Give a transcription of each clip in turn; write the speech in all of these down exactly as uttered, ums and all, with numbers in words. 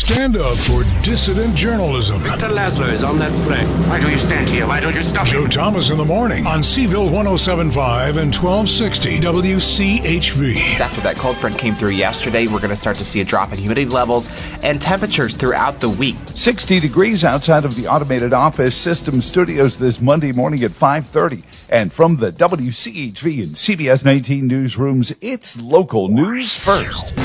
Stand up for dissident journalism. Doctor Laszlo is on that plane. Why do you stand here? Why don't you stop Joe him? Thomas in the morning on Seville one oh seven point five and twelve sixty W C H V. After that cold front came through yesterday, we're going to start to see a drop in humidity levels and temperatures throughout the week. sixty degrees outside of the Automated Office System Studios this Monday morning at five thirty. And from the W C H V and C B S nineteen newsrooms, it's local news first.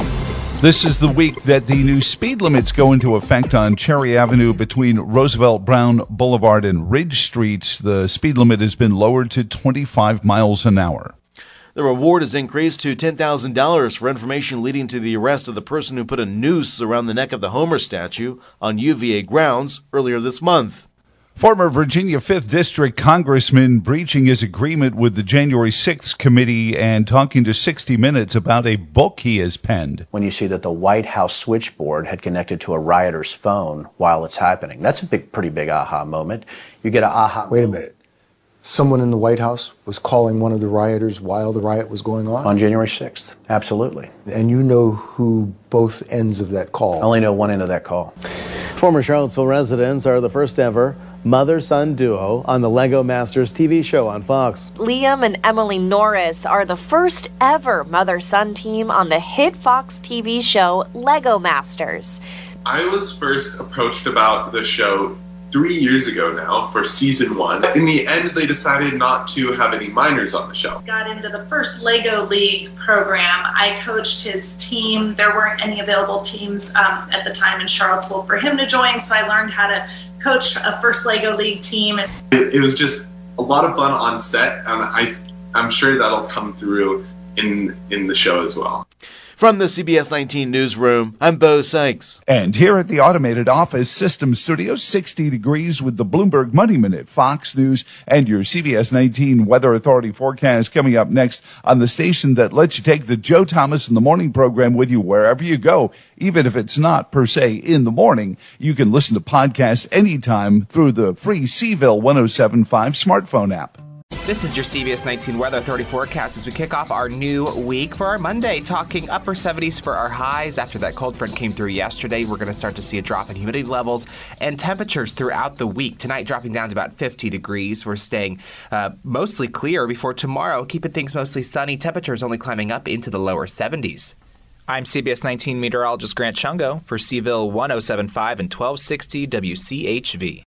This is the week that the new speed limits go into effect on Cherry Avenue between Roosevelt Brown Boulevard and Ridge Street. The speed limit has been lowered to twenty-five miles an hour. The reward is increased to ten thousand dollars for information leading to the arrest of the person who put a noose around the neck of the Homer statue on U V A grounds earlier this month. Former Virginia fifth District Congressman breaching his agreement with the January sixth committee and talking to sixty minutes about a book he has penned. When you see that the White House switchboard had connected to a rioter's phone while it's happening, that's a big, pretty big aha moment. You get an aha Wait a minute. Someone in the White House was calling one of the rioters while the riot was going on? On January sixth, absolutely. And you know who both ends of that call? I only know one end of that call. Former Charlottesville residents are the first ever mother-son duo on the Lego Masters T V show on Fox. Liam and Emily Norris are the first ever mother-son team on the hit Fox T V show Lego Masters. I was first approached about the show three years ago now for season one. In the end, they decided not to have any minors on the show. Got into the first Lego League program. I coached his team. There weren't any available teams um, at the time in Charlottesville for him to join, so I learned how to coach a first Lego League team. It, it was just a lot of fun on set, and I, I'm sure that'll come through in in the show as well. From the C B S nineteen newsroom, I'm Bo Sykes. And here at the Automated Office System Studios, sixty degrees with the Bloomberg Money Minute, Fox News, and your C B S nineteen Weather Authority forecast coming up next on the station that lets you take the Joe Thomas in the Morning program with you wherever you go. Even if it's not per se in the morning, you can listen to podcasts anytime through the free Seville one oh seven point five smartphone app. This is your C B S nineteen Weather Authority forecast as we kick off our new week for our Monday, talking upper seventies for our highs. After that cold front came through yesterday, we're going to start to see a drop in humidity levels and temperatures throughout the week. Tonight dropping down to about fifty degrees. We're staying uh, mostly clear before tomorrow, keeping things mostly sunny. Temperatures only climbing up into the lower seventies. I'm C B S nineteen meteorologist Grant Chungo for Seville one oh seven point five and twelve sixty W C H V.